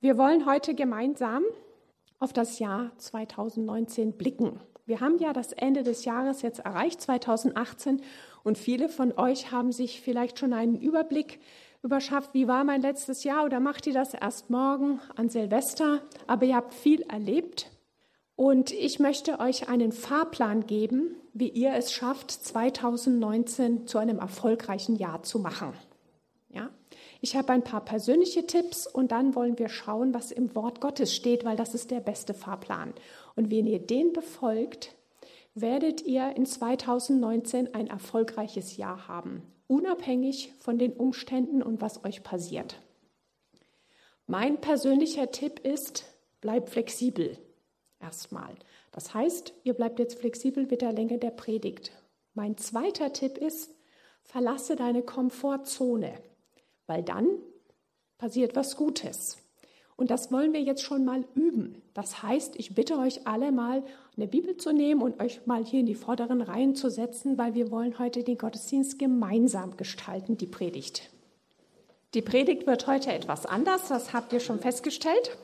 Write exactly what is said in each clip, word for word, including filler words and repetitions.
Wir wollen heute gemeinsam auf das Jahr zweitausendneunzehn blicken. Wir haben ja das Ende des Jahres jetzt erreicht, zweitausendachtzehn, und viele von euch haben sich vielleicht schon einen Überblick überschafft, wie war mein letztes Jahr, oder macht ihr das erst morgen an Silvester, aber ihr habt viel erlebt. Und ich möchte euch einen Fahrplan geben, wie ihr es schafft, zweitausendneunzehn zu einem erfolgreichen Jahr zu machen. Ja? Ich habe ein paar persönliche Tipps und dann wollen wir schauen, was im Wort Gottes steht, weil das ist der beste Fahrplan. Und wenn ihr den befolgt, werdet ihr in zweitausendneunzehn ein erfolgreiches Jahr haben, unabhängig von den Umständen und was euch passiert. Mein persönlicher Tipp ist, bleibt flexibel. Erstmal. Das heißt, ihr bleibt jetzt flexibel mit der Länge der Predigt. Mein zweiter Tipp ist, verlasse deine Komfortzone, weil dann passiert was Gutes. Und das wollen wir jetzt schon mal üben. Das heißt, ich bitte euch alle mal, eine Bibel zu nehmen und euch mal hier in die vorderen Reihen zu setzen, weil wir wollen heute den Gottesdienst gemeinsam gestalten, die Predigt. Die Predigt wird heute etwas anders, das habt ihr schon festgestellt.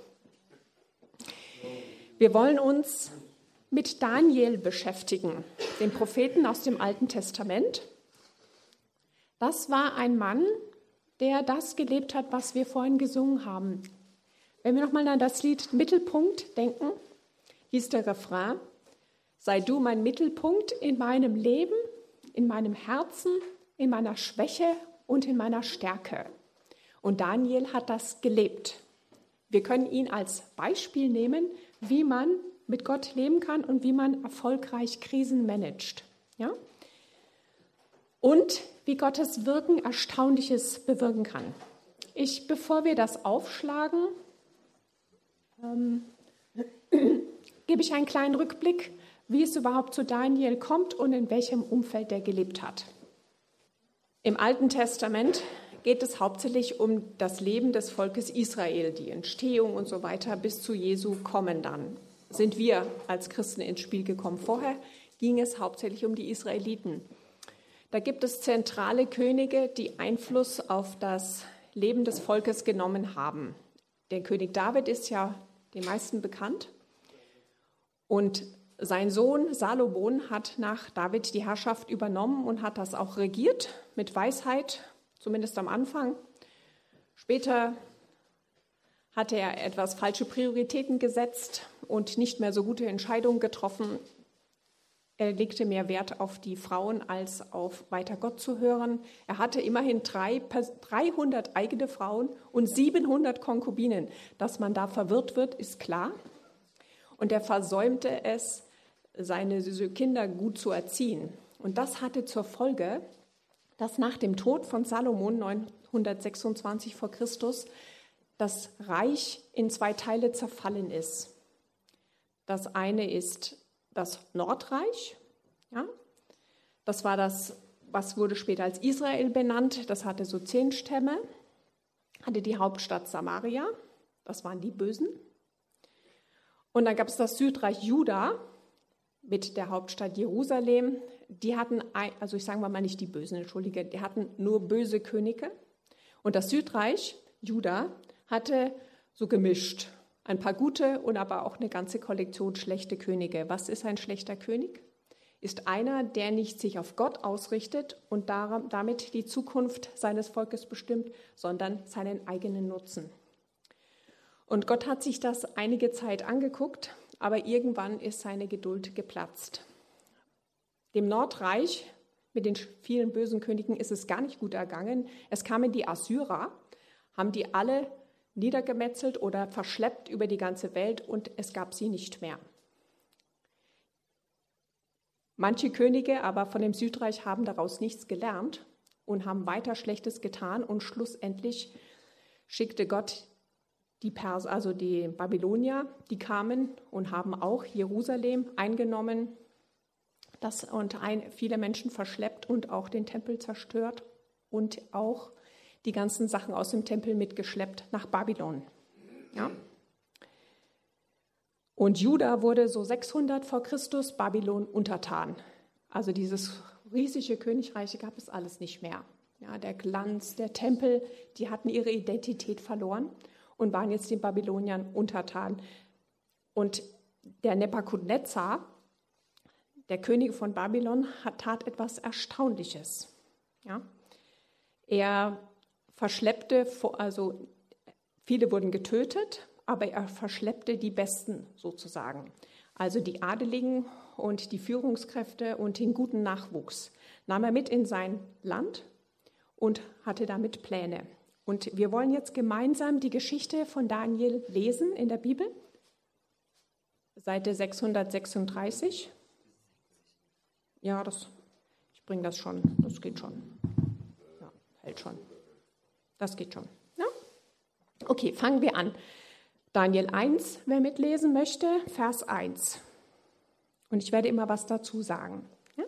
Wir wollen uns mit Daniel beschäftigen, dem Propheten aus dem Alten Testament. Das war ein Mann, der das gelebt hat, was wir vorhin gesungen haben. Wenn wir nochmal an das Lied Mittelpunkt denken, hieß der Refrain: Sei du mein Mittelpunkt in meinem Leben, in meinem Herzen, in meiner Schwäche und in meiner Stärke. Und Daniel hat das gelebt. Wir können ihn als Beispiel nehmen, wie man mit Gott leben kann und wie man erfolgreich Krisen managt. Ja? Und wie Gottes Wirken Erstaunliches bewirken kann. Ich, bevor wir das aufschlagen, ähm, gebe ich einen kleinen Rückblick, wie es überhaupt zu Daniel kommt und in welchem Umfeld er gelebt hat. Im Alten Testament geht es hauptsächlich um das Leben des Volkes Israel, die Entstehung und so weiter bis zu Jesu kommen dann. Sind wir als Christen ins Spiel gekommen. Vorher ging es hauptsächlich um die Israeliten. Da gibt es zentrale Könige, die Einfluss auf das Leben des Volkes genommen haben. Der König David ist ja den meisten bekannt. Und sein Sohn Salomon hat nach David die Herrschaft übernommen und hat das auch regiert mit Weisheit, zumindest am Anfang. Später hatte er etwas falsche Prioritäten gesetzt und nicht mehr so gute Entscheidungen getroffen. Er legte mehr Wert auf die Frauen, als auf weiter Gott zu hören. Er hatte immerhin drei, dreihundert eigene Frauen und siebenhundert Konkubinen. Dass man da verwirrt wird, ist klar. Und er versäumte es, seine Kinder gut zu erziehen. Und das hatte zur Folge, dass nach dem Tod von Salomon neunhundertsechsundzwanzig vor Christus das Reich in zwei Teile zerfallen ist. Das eine ist das Nordreich, ja, das war das, was wurde später als Israel benannt. Das hatte so zehn Stämme, hatte die Hauptstadt Samaria, das waren die Bösen. Und dann gab es das Südreich Juda mit der Hauptstadt Jerusalem. Die hatten, also ich sage mal nicht die Bösen, entschuldige, die hatten nur böse Könige. Und das Südreich Juda hatte so gemischt. Ein paar gute und aber auch eine ganze Kollektion schlechte Könige. Was ist ein schlechter König? Ist einer, der nicht sich auf Gott ausrichtet und damit die Zukunft seines Volkes bestimmt, sondern seinen eigenen Nutzen. Und Gott hat sich das einige Zeit angeguckt, aber irgendwann ist seine Geduld geplatzt. Dem Nordreich mit den vielen bösen Königen ist es gar nicht gut ergangen. Es kamen die Assyrer, haben die alle niedergemetzelt oder verschleppt über die ganze Welt und es gab sie nicht mehr. Manche Könige aber von dem Südreich haben daraus nichts gelernt und haben weiter Schlechtes getan und schlussendlich schickte Gott die Perser, also die Babylonier, die kamen und haben auch Jerusalem eingenommen das, und ein, viele Menschen verschleppt und auch den Tempel zerstört und auch die ganzen Sachen aus dem Tempel mitgeschleppt nach Babylon. Ja. Und Juda wurde so sechshundert vor Christus Babylon untertan. Also dieses riesige Königreich gab es alles nicht mehr. Ja, der Glanz, der Tempel, die hatten ihre Identität verloren. und waren jetzt den Babyloniern untertan. Und der Nebukadnezar, der König von Babylon, hat, tat etwas Erstaunliches. Ja? Er verschleppte, also viele wurden getötet, aber er verschleppte die Besten sozusagen. Also die Adeligen und die Führungskräfte und den guten Nachwuchs nahm er mit in sein Land und hatte damit Pläne. Und wir wollen jetzt gemeinsam die Geschichte von Daniel lesen in der Bibel. Seite sechshundertsechsunddreißig. Ja, das, ich bringe das schon, das geht schon. Ja, hält schon. Das geht schon. Ja? Okay, fangen wir an. Daniel eins, wer mitlesen möchte, Vers eins. Und ich werde immer was dazu sagen. Ja?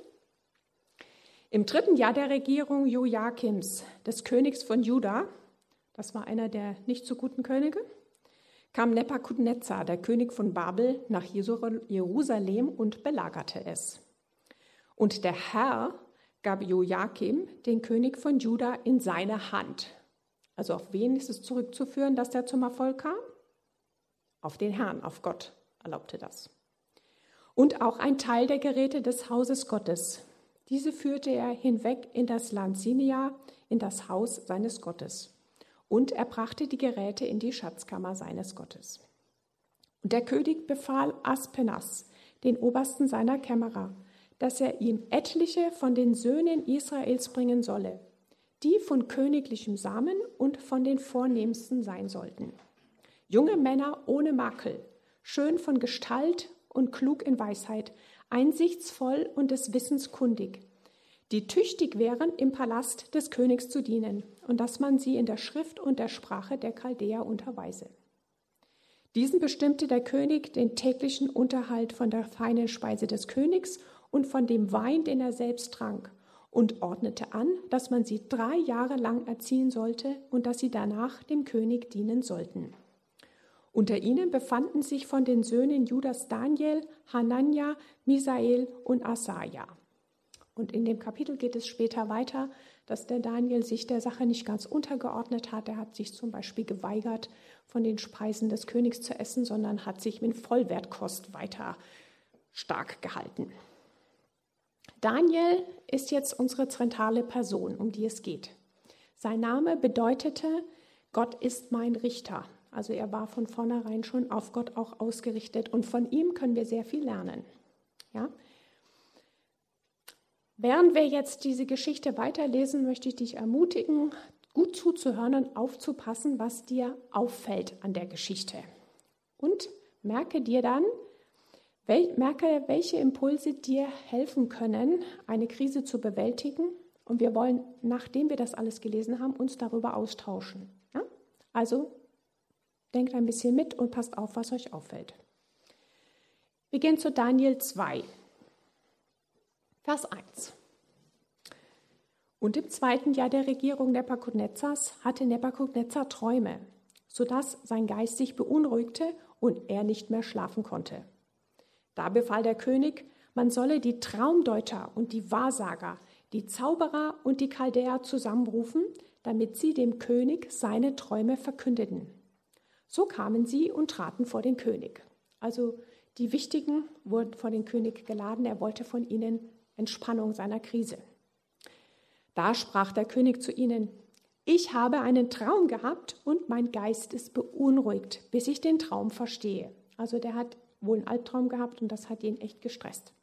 Im dritten Jahr der Regierung Joachims, des Königs von Juda, das war einer der nicht so guten Könige, kam Nebukadnezar, der König von Babel, nach Jerusalem und belagerte es. Und der Herr gab Joachim, den König von Juda, in seine Hand. Also auf wen ist es zurückzuführen, dass der zum Erfolg kam? Auf den Herrn, auf Gott erlaubte das. Und auch ein Teil der Geräte des Hauses Gottes. Diese führte er hinweg in das Land Sinia, in das Haus seines Gottes. Und er brachte die Geräte in die Schatzkammer seines Gottes. Und der König befahl Aspenas, den Obersten seiner Kämmerer, dass er ihm etliche von den Söhnen Israels bringen solle, die von königlichem Samen und von den Vornehmsten sein sollten. Junge Männer ohne Makel, schön von Gestalt und klug in Weisheit, einsichtsvoll und des Wissens kundig, die tüchtig wären, im Palast des Königs zu dienen, und dass man sie in der Schrift und der Sprache der Chaldäer unterweise. Diesen bestimmte der König den täglichen Unterhalt von der feinen Speise des Königs und von dem Wein, den er selbst trank, und ordnete an, dass man sie drei Jahre lang erziehen sollte und dass sie danach dem König dienen sollten. Unter ihnen befanden sich von den Söhnen Judas Daniel, Hanania, Misael und Asaja. Und in dem Kapitel geht es später weiter, dass der Daniel sich der Sache nicht ganz untergeordnet hat. Er hat sich zum Beispiel geweigert, von den Speisen des Königs zu essen, sondern hat sich mit Vollwertkost weiter stark gehalten. Daniel ist jetzt unsere zentrale Person, um die es geht. Sein Name bedeutete, Gott ist mein Richter. Also er war von vornherein schon auf Gott auch ausgerichtet und von ihm können wir sehr viel lernen. Ja? Während wir jetzt diese Geschichte weiterlesen, möchte ich dich ermutigen, gut zuzuhören und aufzupassen, was dir auffällt an der Geschichte. Und merke dir dann, wel, merke, welche Impulse dir helfen können, eine Krise zu bewältigen. Und wir wollen, nachdem wir das alles gelesen haben, uns darüber austauschen. Ja? Also denkt ein bisschen mit und passt auf, was euch auffällt. Wir gehen zu Daniel zwei. Vers eins. Und im zweiten Jahr der Regierung Nebukadnezars hatte Nebukadnezar Träume, sodass sein Geist sich beunruhigte und er nicht mehr schlafen konnte. Da befahl der König, man solle die Traumdeuter und die Wahrsager, die Zauberer und die Chaldäer zusammenrufen, damit sie dem König seine Träume verkündeten. So kamen sie und traten vor den König. Also die Wichtigen wurden vor den König geladen, er wollte von ihnen Entspannung seiner Krise. Da sprach der König zu ihnen, ich habe einen Traum gehabt und mein Geist ist beunruhigt, bis ich den Traum verstehe. Also der hat wohl einen Albtraum gehabt und das hat ihn echt gestresst.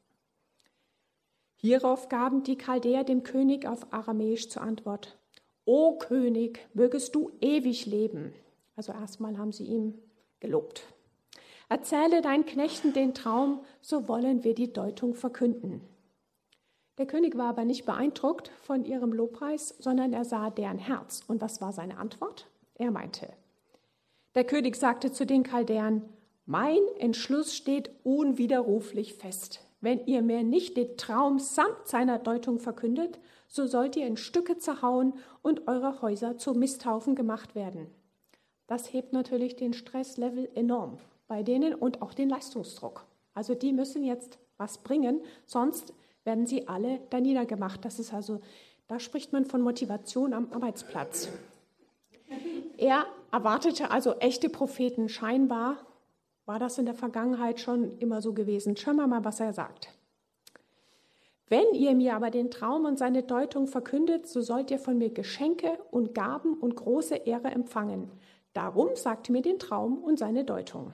Hierauf gaben die Chaldäer dem König auf Aramäisch zur Antwort, O König, mögest du ewig leben. Also erstmal haben sie ihm gelobt. Erzähle deinen Knechten den Traum, so wollen wir die Deutung verkünden. Der König war aber nicht beeindruckt von ihrem Lobpreis, sondern er sah deren Herz. Und was war seine Antwort? Er meinte, der König sagte zu den Chaldäern, mein Entschluss steht unwiderruflich fest. Wenn ihr mir nicht den Traum samt seiner Deutung verkündet, so sollt ihr in Stücke zerhauen und eure Häuser zu Misthaufen gemacht werden. Das hebt natürlich den Stresslevel enorm bei denen und auch den Leistungsdruck. Also die müssen jetzt was bringen, sonst werden sie alle da niedergemacht. Das ist also, da spricht man von Motivation am Arbeitsplatz. Er erwartete also echte Propheten. Scheinbar war das in der Vergangenheit schon immer so gewesen. Schauen wir mal, was er sagt. Wenn ihr mir aber den Traum und seine Deutung verkündet, so sollt ihr von mir Geschenke und Gaben und große Ehre empfangen. Darum sagt mir den Traum und seine Deutung.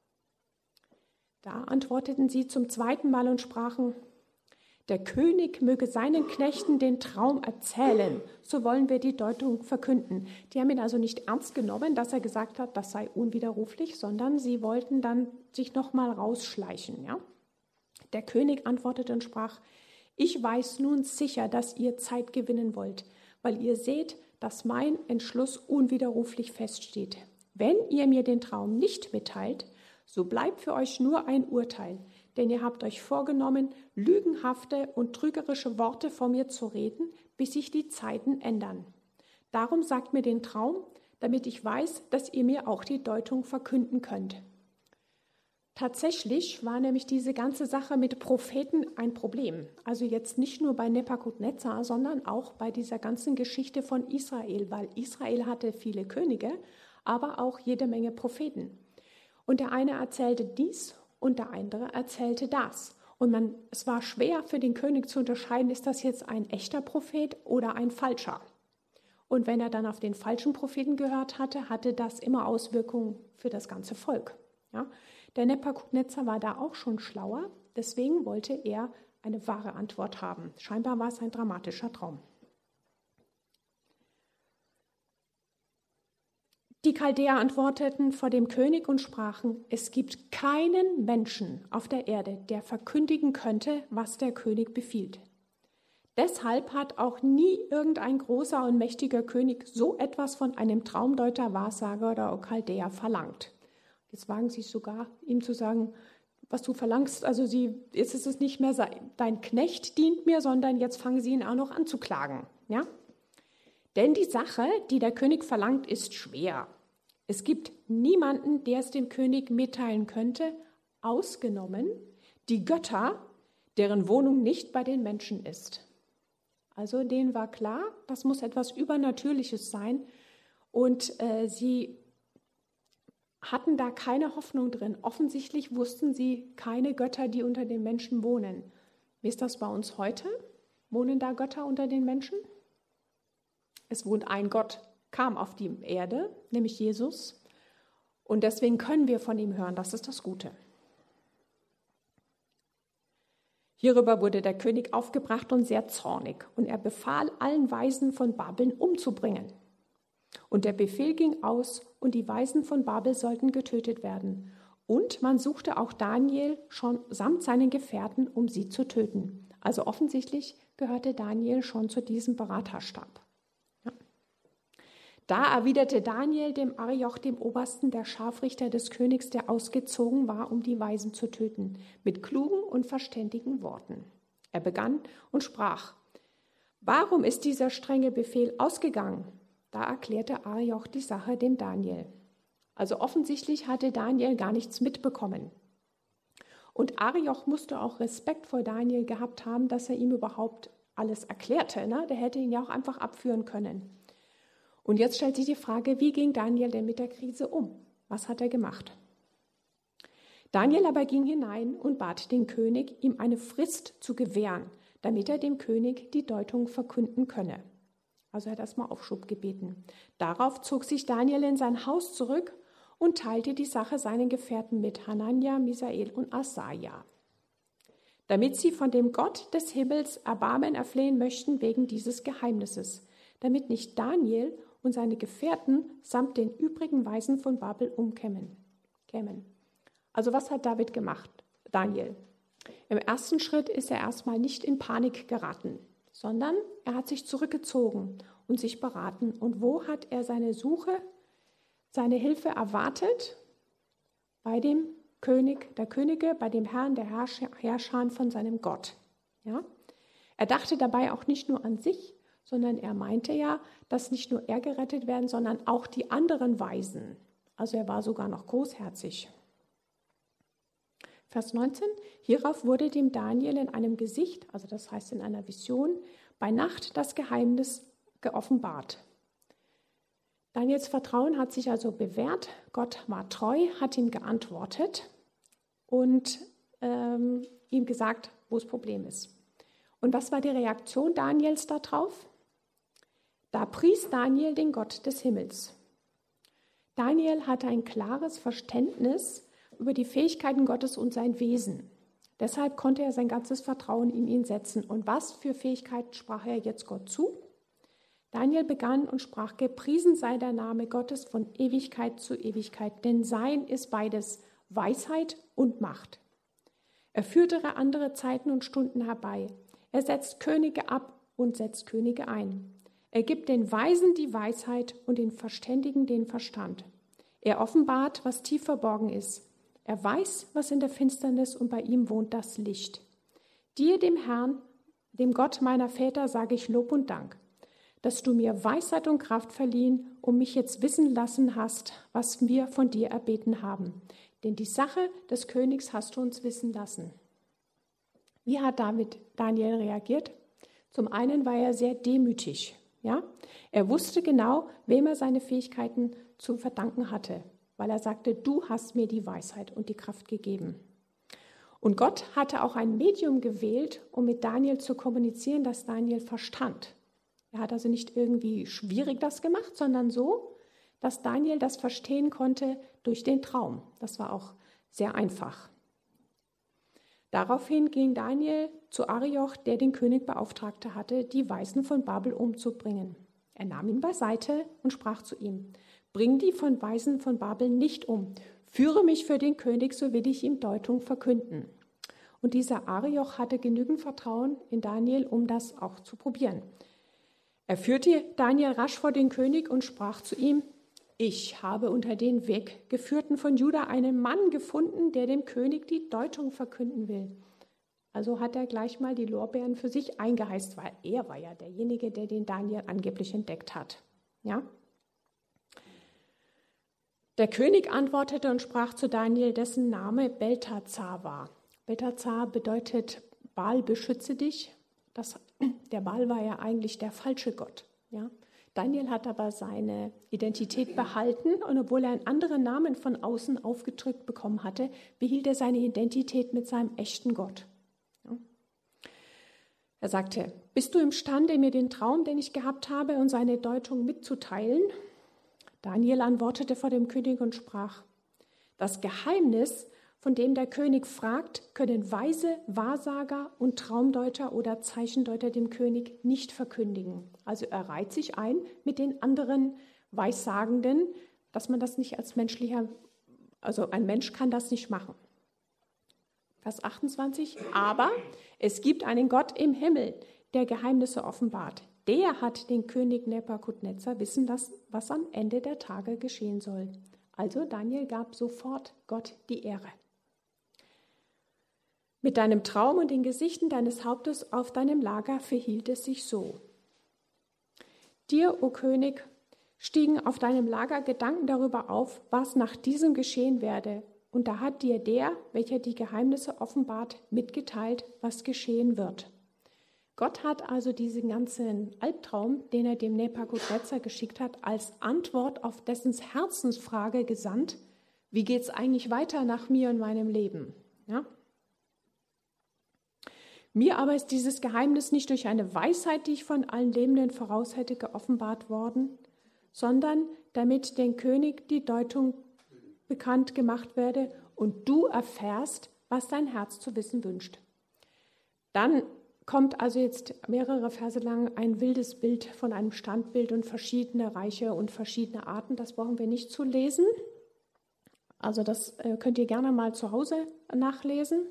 Da antworteten sie zum zweiten Mal und sprachen, der König möge seinen Knechten den Traum erzählen, so wollen wir die Deutung verkünden. Die haben ihn also nicht ernst genommen, dass er gesagt hat, das sei unwiderruflich, sondern sie wollten dann sich nochmal rausschleichen. Ja? Der König antwortete und sprach, ich weiß nun sicher, dass ihr Zeit gewinnen wollt, weil ihr seht, dass mein Entschluss unwiderruflich feststeht. Wenn ihr mir den Traum nicht mitteilt, so bleibt für euch nur ein Urteil, denn ihr habt euch vorgenommen, lügenhafte und trügerische Worte vor mir zu reden, bis sich die Zeiten ändern. Darum sagt mir den Traum, damit ich weiß, dass ihr mir auch die Deutung verkünden könnt. Tatsächlich war nämlich diese ganze Sache mit Propheten ein Problem. Also jetzt nicht nur bei Nebukadnezar, sondern auch bei dieser ganzen Geschichte von Israel, weil Israel hatte viele Könige, aber auch jede Menge Propheten. Und der eine erzählte dies und der andere erzählte das. Und man, es war schwer für den König zu unterscheiden, ist das jetzt ein echter Prophet oder ein falscher. Und wenn er dann auf den falschen Propheten gehört hatte, hatte das immer Auswirkungen für das ganze Volk. Ja? Der Nebukadnezar war da auch schon schlauer, deswegen wollte er eine wahre Antwort haben. Scheinbar war es ein dramatischer Traum. Die Chaldäer antworteten vor dem König und sprachen, es gibt keinen Menschen auf der Erde, der verkündigen könnte, was der König befiehlt. Deshalb hat auch nie irgendein großer und mächtiger König so etwas von einem Traumdeuter, Wahrsager oder Chaldäer verlangt. Jetzt wagen sie sogar, ihm zu sagen, was du verlangst, also sie, jetzt ist es nicht mehr dein Knecht dient mir, sondern jetzt fangen sie ihn auch noch an zu klagen. Ja? Denn die Sache, die der König verlangt, ist schwer. Es gibt niemanden, der es dem König mitteilen könnte, ausgenommen die Götter, deren Wohnung nicht bei den Menschen ist. Also denen war klar, das muss etwas Übernatürliches sein und äh, sie hatten da keine Hoffnung drin. Offensichtlich wussten sie keine Götter, die unter den Menschen wohnen. Wie ist das bei uns heute? Wohnen da Götter unter den Menschen? Es wohnt ein Gott, kam auf die Erde, nämlich Jesus. Und deswegen können wir von ihm hören. Das ist das Gute. Hierüber wurde der König aufgebracht und sehr zornig. Und er befahl, allen Weisen von Babel umzubringen. Und der Befehl ging aus, und die Weisen von Babel sollten getötet werden. Und man suchte auch Daniel schon samt seinen Gefährten, um sie zu töten. Also offensichtlich gehörte Daniel schon zu diesem Beraterstab. Ja. Da erwiderte Daniel dem Arioch, dem Obersten der Scharfrichter des Königs, der ausgezogen war, um die Weisen zu töten, mit klugen und verständigen Worten. Er begann und sprach, warum ist dieser strenge Befehl ausgegangen? Da erklärte Arioch die Sache dem Daniel. Also offensichtlich hatte Daniel gar nichts mitbekommen. Und Arioch musste auch Respekt vor Daniel gehabt haben, dass er ihm überhaupt alles erklärte. Ne? Der hätte ihn ja auch einfach abführen können. Und jetzt stellt sich die Frage, wie ging Daniel denn mit der Krise um? Was hat er gemacht? Daniel aber ging hinein und bat den König, ihm eine Frist zu gewähren, damit er dem König die Deutung verkünden könne. Also er hat erstmal Aufschub gebeten. Darauf zog sich Daniel in sein Haus zurück und teilte die Sache seinen Gefährten mit, Hanania, Misael und Asaja, damit sie von dem Gott des Himmels Erbarmen erflehen möchten wegen dieses Geheimnisses, damit nicht Daniel und seine Gefährten samt den übrigen Weisen von Babel umkämen. Kämen. Also was hat David gemacht, Daniel? Im ersten Schritt ist er erstmal nicht in Panik geraten, sondern er hat sich zurückgezogen und sich beraten. Und wo hat er seine Suche, seine Hilfe erwartet? Bei dem König der Könige, bei dem Herrn der Herrscher von seinem Gott. Ja? Er dachte dabei auch nicht nur an sich, sondern er meinte ja, dass nicht nur er gerettet werden, sondern auch die anderen Weisen. Also er war sogar noch großherzig. Vers neunzehn, hierauf wurde dem Daniel in einem Gesicht, also das heißt in einer Vision, bei Nacht das Geheimnis geoffenbart. Daniels Vertrauen hat sich also bewährt. Gott war treu, hat ihm geantwortet und ähm, ihm gesagt, wo das Problem ist. Und was war die Reaktion Daniels darauf? Da pries Daniel den Gott des Himmels. Daniel hatte ein klares Verständnis über die Fähigkeiten Gottes und sein Wesen. Deshalb konnte er sein ganzes Vertrauen in ihn setzen. Und was für Fähigkeiten sprach er jetzt Gott zu? Daniel begann und sprach, gepriesen sei der Name Gottes von Ewigkeit zu Ewigkeit, denn sein ist beides Weisheit und Macht. Er führte andere Zeiten und Stunden herbei. Er setzt Könige ab und setzt Könige ein. Er gibt den Weisen die Weisheit und den Verständigen den Verstand. Er offenbart, was tief verborgen ist. Er weiß, was in der Finsternis, und bei ihm wohnt das Licht. Dir, dem Herrn, dem Gott meiner Väter, sage ich Lob und Dank, dass du mir Weisheit und Kraft verliehen und mich jetzt wissen lassen hast, was wir von dir erbeten haben. Denn die Sache des Königs hast du uns wissen lassen. Wie hat David Daniel reagiert? Zum einen war er sehr demütig. Ja? Er wusste genau, wem er seine Fähigkeiten zu verdanken hatte, weil er sagte, du hast mir die Weisheit und die Kraft gegeben. Und Gott hatte auch ein Medium gewählt, um mit Daniel zu kommunizieren, das Daniel verstand. Er hat also nicht irgendwie schwierig das gemacht, sondern so, dass Daniel das verstehen konnte durch den Traum. Das war auch sehr einfach. Daraufhin ging Daniel zu Arioch, der den König beauftragt hatte, die Weisen von Babel umzubringen. Er nahm ihn beiseite und sprach zu ihm, bring die von Weisen von Babel nicht um, führe mich für den König, so will ich ihm Deutung verkünden. Und dieser Arioch hatte genügend Vertrauen in Daniel, um das auch zu probieren. Er führte Daniel rasch vor den König und sprach zu ihm, ich habe unter den Weggeführten von Juda einen Mann gefunden, der dem König die Deutung verkünden will. Also hat er gleich mal die Lorbeeren für sich eingeheißt, weil er war ja derjenige, der den Daniel angeblich entdeckt hat. Ja? Der König antwortete und sprach zu Daniel, dessen Name Beltazar war. Beltazar bedeutet, Baal beschütze dich. Das, der Baal war ja eigentlich der falsche Gott. Ja? Daniel hat aber seine Identität behalten und obwohl er einen anderen Namen von außen aufgedrückt bekommen hatte, behielt er seine Identität mit seinem echten Gott. Ja. Er sagte, bist du imstande, mir den Traum, den ich gehabt habe, und seine Deutung mitzuteilen? Daniel antwortete vor dem König und sprach, das Geheimnis, von dem der König fragt, können Weise, Wahrsager und Traumdeuter oder Zeichendeuter dem König nicht verkündigen. Also er reiht sich ein mit den anderen Weissagenden, dass man das nicht als menschlicher, also ein Mensch kann das nicht machen. Vers achtundzwanzig, aber es gibt einen Gott im Himmel, der Geheimnisse offenbart. Der hat den König Nebukadnezar wissen lassen, was am Ende der Tage geschehen soll. Also Daniel gab sofort Gott die Ehre. Mit deinem Traum und den Gesichten deines Hauptes auf deinem Lager verhielt es sich so. Dir, o König, stiegen auf deinem Lager Gedanken darüber auf, was nach diesem geschehen werde. Und da hat dir der, welcher die Geheimnisse offenbart, mitgeteilt, was geschehen wird. Gott hat also diesen ganzen Albtraum, den er dem Nebukadnezar geschickt hat, als Antwort auf dessen Herzensfrage gesandt, wie geht es eigentlich weiter nach mir und meinem Leben? Ja? Mir aber ist dieses Geheimnis nicht durch eine Weisheit, die ich von allen Lebenden voraus hätte, geoffenbart worden, sondern damit dem König die Deutung bekannt gemacht werde und du erfährst, was dein Herz zu wissen wünscht. Dann kommt also jetzt mehrere Verse lang ein wildes Bild von einem Standbild und verschiedene Reiche und verschiedene Arten. Das brauchen wir nicht zu lesen. Also das könnt ihr gerne mal zu Hause nachlesen.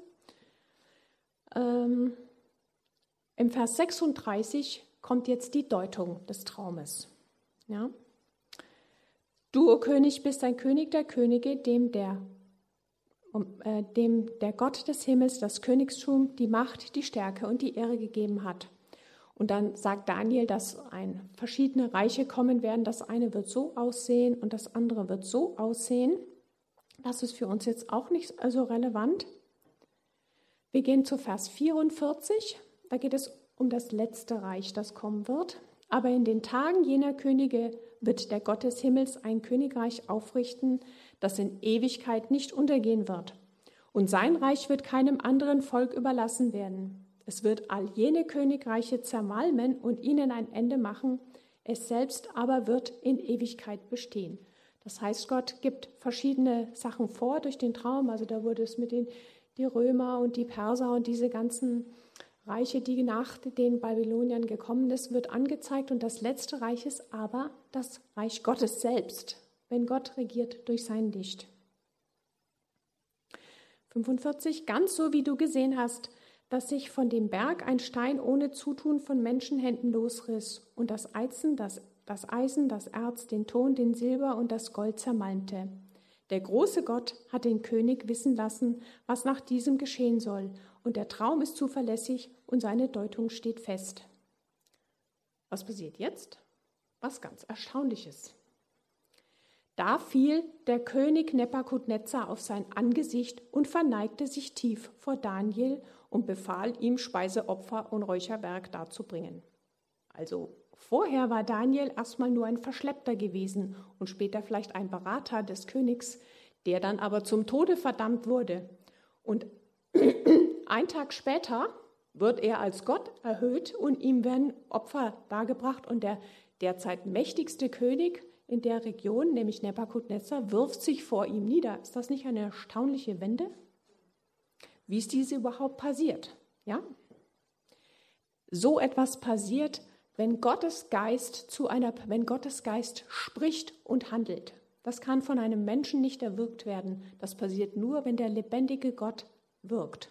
Ähm, Im Vers sechsunddreißig kommt jetzt die Deutung des Traumes. Ja? Du, o König, bist ein König der Könige, dem der, um, äh, dem der Gott des Himmels das Königstum, die Macht, die Stärke und die Ehre gegeben hat. Und dann sagt Daniel, dass ein, verschiedene Reiche kommen werden. Das eine wird so aussehen und das andere wird so aussehen. Das ist für uns jetzt auch nicht so relevant. Wir gehen zu Vers vierundvierzig. Da geht es um das letzte Reich, das kommen wird. Aber in den Tagen jener Könige wird der Gott des Himmels ein Königreich aufrichten, das in Ewigkeit nicht untergehen wird. Und sein Reich wird keinem anderen Volk überlassen werden. Es wird all jene Königreiche zermalmen und ihnen ein Ende machen. Es selbst aber wird in Ewigkeit bestehen. Das heißt, Gott gibt verschiedene Sachen vor durch den Traum. Also da wurde es mit den die Römer und die Perser und diese ganzen Reiche, die nach den Babyloniern gekommen ist, wird angezeigt. Und das letzte Reich ist aber das Reich Gottes selbst, wenn Gott regiert durch sein Licht. fünfundvierzig. Ganz so wie du gesehen hast, dass sich von dem Berg ein Stein ohne Zutun von Menschenhänden losriss und das Eisen, das, das Eisen, das Erz, den Ton, den Silber und das Gold zermalmte. Der große Gott hat den König wissen lassen, was nach diesem geschehen soll, und der Traum ist zuverlässig und seine Deutung steht fest. Was passiert jetzt? Was ganz Erstaunliches. Da fiel der König Nebukadnezar auf sein Angesicht und verneigte sich tief vor Daniel und befahl ihm, Speiseopfer und Räucherwerk darzubringen. Also vorher war Daniel erstmal nur ein Verschleppter gewesen und später vielleicht ein Berater des Königs, der dann aber zum Tode verdammt wurde. Und ein Tag später wird er als Gott erhöht und ihm werden Opfer dargebracht. Und der derzeit mächtigste König in der Region, nämlich Nebukadnezar, wirft sich vor ihm nieder. Ist das nicht eine erstaunliche Wende? Wie ist diese überhaupt passiert? Ja? So etwas passiert, wenn Gottes Geist zu einer, wenn Gottes Geist spricht und handelt. Das kann von einem Menschen nicht erwirkt werden. Das passiert nur, wenn der lebendige Gott wirkt.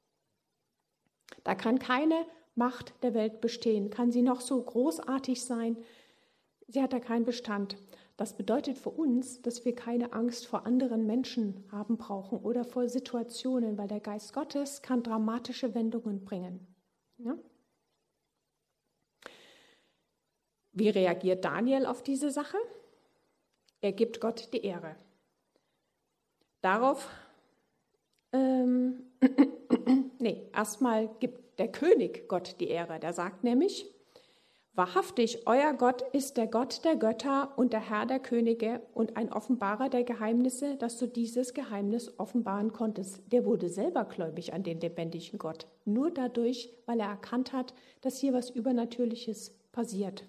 Da kann keine Macht der Welt bestehen, kann sie noch so großartig sein. Sie hat da keinen Bestand. Das bedeutet für uns, dass wir keine Angst vor anderen Menschen haben brauchen oder vor Situationen, weil der Geist Gottes kann dramatische Wendungen bringen. Ja? Wie reagiert Daniel auf diese Sache? Er gibt Gott die Ehre. Darauf, ähm, nee, erstmal gibt der König Gott die Ehre. Der sagt nämlich, wahrhaftig, euer Gott ist der Gott der Götter und der Herr der Könige und ein Offenbarer der Geheimnisse, dass du dieses Geheimnis offenbaren konntest. Der wurde selber gläubig an den lebendigen Gott, nur dadurch, weil er erkannt hat, dass hier was Übernatürliches passiert.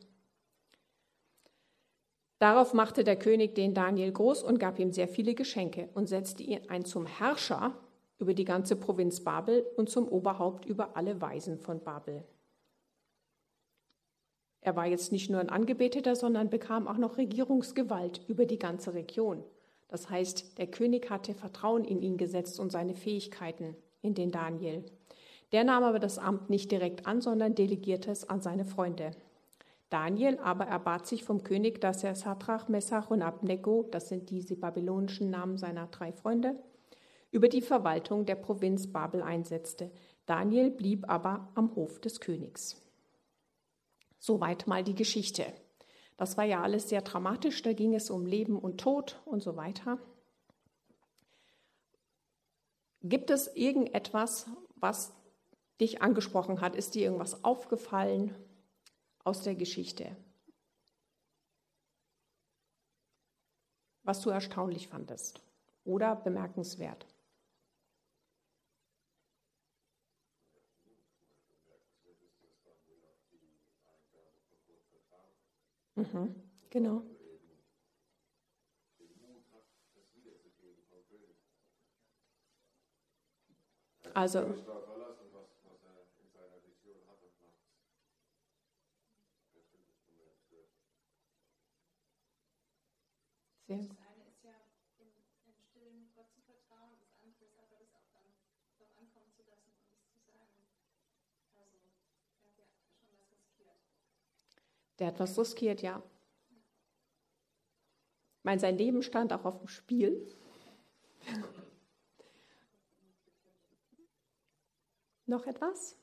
Darauf machte der König den Daniel groß und gab ihm sehr viele Geschenke und setzte ihn ein zum Herrscher über die ganze Provinz Babel und zum Oberhaupt über alle Weisen von Babel. Er war jetzt nicht nur ein Angebeteter, sondern bekam auch noch Regierungsgewalt über die ganze Region. Das heißt, der König hatte Vertrauen in ihn gesetzt und seine Fähigkeiten in den Daniel. Der nahm aber das Amt nicht direkt an, sondern delegierte es an seine Freunde. Daniel aber erbat sich vom König, dass er Sadrach, Messach und Abednego, das sind diese babylonischen Namen seiner drei Freunde, über die Verwaltung der Provinz Babel einsetzte. Daniel blieb aber am Hof des Königs. Soweit mal die Geschichte. Das war ja alles sehr dramatisch, da ging es um Leben und Tod und so weiter. Gibt es irgendetwas, was dich angesprochen hat? Ist dir irgendwas aufgefallen aus der Geschichte, was du erstaunlich fandest oder bemerkenswert? Mhm, genau. Also, sehr gut. Das eine ist ja im, im stillen Gott zu vertrauen, das andere ist aber das auch dann darauf ankommen zu lassen und es zu sagen. Also, er hat ja schon was riskiert. Der hat was riskiert, ja. Ich meine, sein Leben stand auch auf dem Spiel. Noch etwas?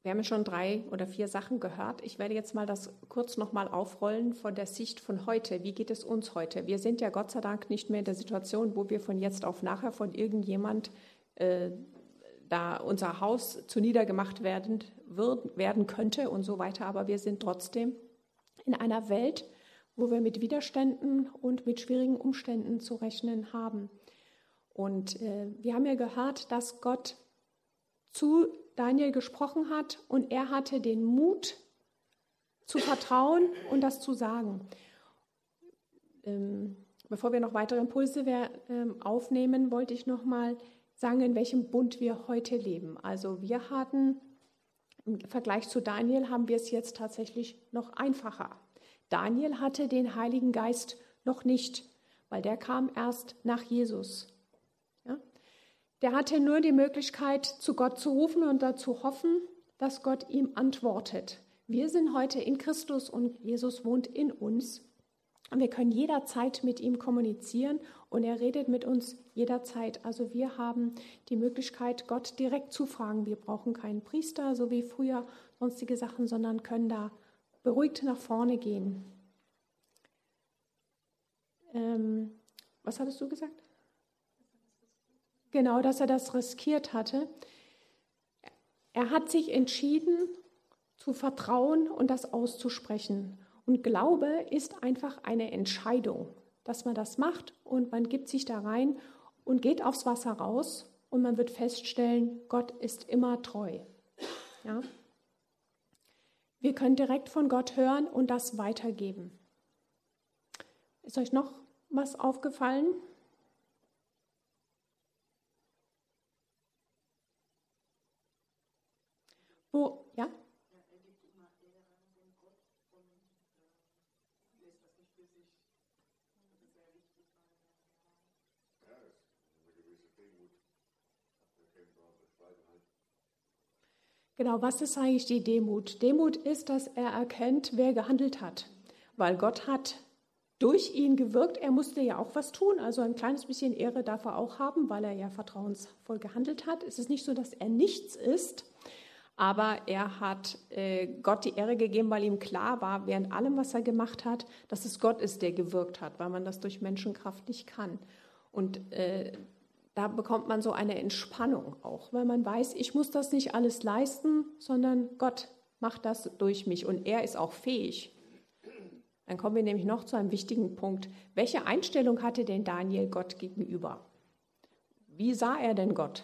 Wir haben schon drei oder vier Sachen gehört. Ich werde jetzt mal das kurz nochmal aufrollen von der Sicht von heute. Wie geht es uns heute? Wir sind ja Gott sei Dank nicht mehr in der Situation, wo wir von jetzt auf nachher von irgendjemand äh, da unser Haus zu niedergemacht werden, wird, werden könnte und so weiter. Aber wir sind trotzdem in einer Welt, wo wir mit Widerständen und mit schwierigen Umständen zu rechnen haben. Und äh, wir haben ja gehört, dass Gott zu Daniel gesprochen hat und er hatte den Mut zu vertrauen und das zu sagen. Ähm, bevor wir noch weitere Impulse wer, ähm, aufnehmen, wollte ich noch mal sagen, in welchem Bund wir heute leben. Also wir hatten, im Vergleich zu Daniel haben wir es jetzt tatsächlich noch einfacher. Daniel hatte den Heiligen Geist noch nicht, weil der kam erst nach Jesus. Ja? Der hatte nur die Möglichkeit, zu Gott zu rufen und dazu hoffen, dass Gott ihm antwortet. Wir sind heute in Christus und Jesus wohnt in uns. Und wir können jederzeit mit ihm kommunizieren und er redet mit uns jederzeit. Also wir haben die Möglichkeit, Gott direkt zu fragen. Wir brauchen keinen Priester, so wie früher sonstige Sachen, sondern können da beruhigt nach vorne gehen. Ähm, was hattest du gesagt? Genau, dass er das riskiert hatte. Er hat sich entschieden, zu vertrauen und das auszusprechen. Und Glaube ist einfach eine Entscheidung, dass man das macht und man gibt sich da rein und geht aufs Wasser raus und man wird feststellen, Gott ist immer treu. Ja? Wir können direkt von Gott hören und das weitergeben. Ist euch noch was aufgefallen? Wo, ja? Genau, was ist eigentlich die Demut? Demut ist, dass er erkennt, wer gehandelt hat. Weil Gott hat durch ihn gewirkt, er musste ja auch was tun, also ein kleines bisschen Ehre darf er auch haben, weil er ja vertrauensvoll gehandelt hat. Es ist nicht so, dass er nichts ist, aber er hat äh, Gott die Ehre gegeben, weil ihm klar war, während allem, was er gemacht hat, dass es Gott ist, der gewirkt hat, weil man das durch Menschenkraft nicht kann. Und äh, da bekommt man so eine Entspannung auch, weil man weiß, ich muss das nicht alles leisten, sondern Gott macht das durch mich und er ist auch fähig. Dann kommen wir nämlich noch zu einem wichtigen Punkt. Welche Einstellung hatte denn Daniel Gott gegenüber? Wie sah er denn Gott?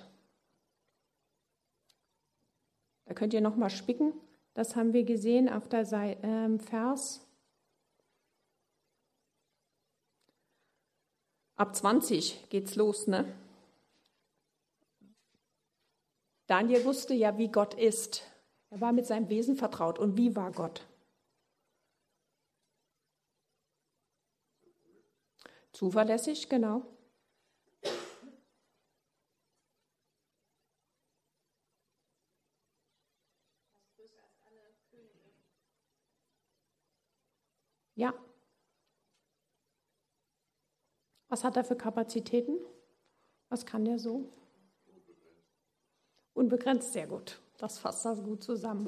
Da könnt ihr noch mal spicken. Das haben wir gesehen auf der Seite, ähm, Vers ab zwanzig geht's los, ne? Daniel wusste ja, wie Gott ist. Er war mit seinem Wesen vertraut. Und wie war Gott? Zuverlässig, genau. Ja. Was hat er für Kapazitäten? Was kann der so? Unbegrenzt, sehr gut. Das fasst das gut zusammen.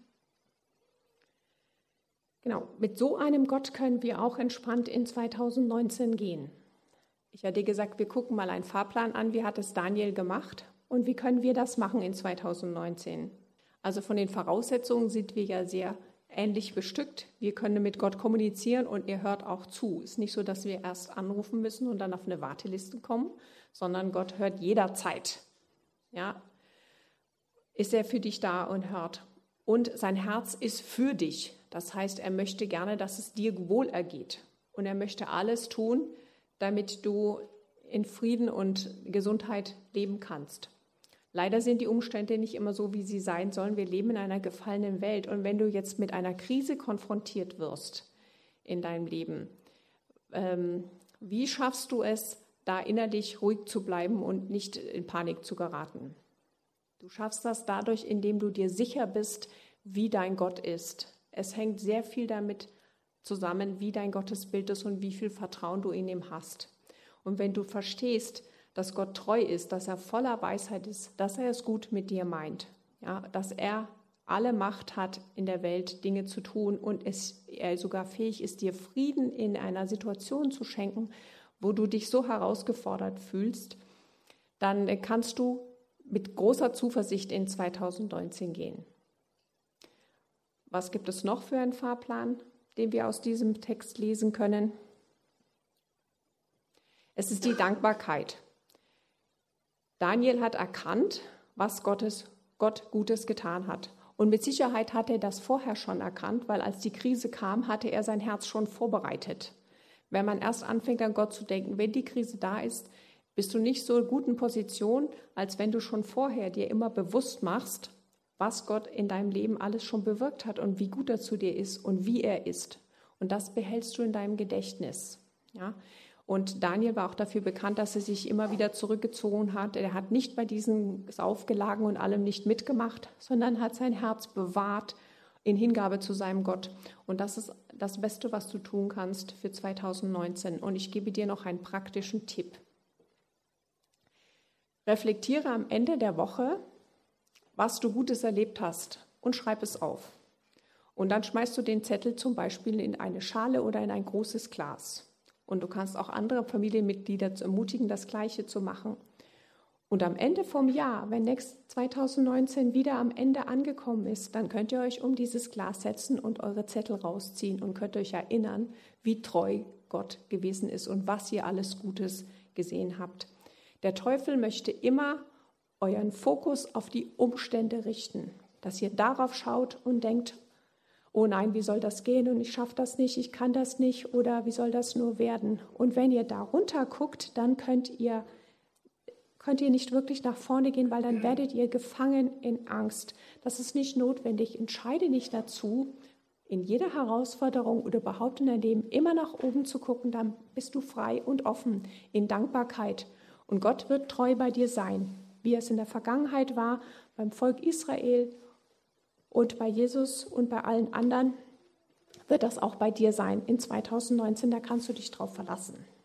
Genau, mit so einem Gott können wir auch entspannt in zweitausendneunzehn gehen. Ich hatte gesagt, wir gucken mal einen Fahrplan an, wie hat es Daniel gemacht und wie können wir das machen in zweitausendneunzehn. Also von den Voraussetzungen sind wir ja sehr ähnlich bestückt. Wir können mit Gott kommunizieren und er hört auch zu. Es ist nicht so, dass wir erst anrufen müssen und dann auf eine Warteliste kommen, sondern Gott hört jederzeit. Ja, ist er für dich da und hört. Und sein Herz ist für dich. Das heißt, er möchte gerne, dass es dir wohl ergeht. Und er möchte alles tun, damit du in Frieden und Gesundheit leben kannst. Leider sind die Umstände nicht immer so, wie sie sein sollen. Wir leben in einer gefallenen Welt. Und wenn du jetzt mit einer Krise konfrontiert wirst in deinem Leben, ähm, wie schaffst du es, da innerlich ruhig zu bleiben und nicht in Panik zu geraten? Du schaffst das dadurch, indem du dir sicher bist, wie dein Gott ist. Es hängt sehr viel damit zusammen, wie dein Gottesbild ist und wie viel Vertrauen du in ihm hast. Und wenn du verstehst, dass Gott treu ist, dass er voller Weisheit ist, dass er es gut mit dir meint, ja, dass er alle Macht hat in der Welt, Dinge zu tun und es, er sogar fähig ist, dir Frieden in einer Situation zu schenken, wo du dich so herausgefordert fühlst, dann kannst du mit großer Zuversicht in zweitausendneunzehn gehen. Was gibt es noch für einen Fahrplan, den wir aus diesem Text lesen können? Es ist die Dankbarkeit. Daniel hat erkannt, was Gottes, Gott Gutes getan hat. Und mit Sicherheit hat er das vorher schon erkannt, weil als die Krise kam, hatte er sein Herz schon vorbereitet. Wenn man erst anfängt, an Gott zu denken, wenn die Krise da ist, bist du nicht so in guten Position, als wenn du schon vorher dir immer bewusst machst, was Gott in deinem Leben alles schon bewirkt hat und wie gut er zu dir ist und wie er ist. Und das behältst du in deinem Gedächtnis. Ja? Und Daniel war auch dafür bekannt, dass er sich immer wieder zurückgezogen hat. Er hat nicht bei diesen Saufgelagen und allem nicht mitgemacht, sondern hat sein Herz bewahrt in Hingabe zu seinem Gott. Und das ist das Beste, was du tun kannst für zweitausendneunzehn. Und ich gebe dir noch einen praktischen Tipp. Reflektiere am Ende der Woche, was du Gutes erlebt hast und schreib es auf. Und dann schmeißt du den Zettel zum Beispiel in eine Schale oder in ein großes Glas. Und du kannst auch andere Familienmitglieder ermutigen, das Gleiche zu machen. Und am Ende vom Jahr, wenn zweitausendneunzehn wieder am Ende angekommen ist, dann könnt ihr euch um dieses Glas setzen und eure Zettel rausziehen und könnt euch erinnern, wie treu Gott gewesen ist und was ihr alles Gutes gesehen habt. Der Teufel möchte immer euren Fokus auf die Umstände richten, dass ihr darauf schaut und denkt, oh nein, wie soll das gehen und ich schaffe das nicht, ich kann das nicht oder wie soll das nur werden? Und wenn ihr da runter guckt, dann könnt ihr, könnt ihr nicht wirklich nach vorne gehen, weil dann werdet ihr gefangen in Angst. Das ist nicht notwendig. Entscheide dich dazu, in jeder Herausforderung oder überhaupt in deinem Leben immer nach oben zu gucken, dann bist du frei und offen in Dankbarkeit. Und Gott wird treu bei dir sein, wie es in der Vergangenheit war, beim Volk Israel und bei Jesus und bei allen anderen, wird das auch bei dir sein in zweitausendneunzehn, da kannst du dich drauf verlassen.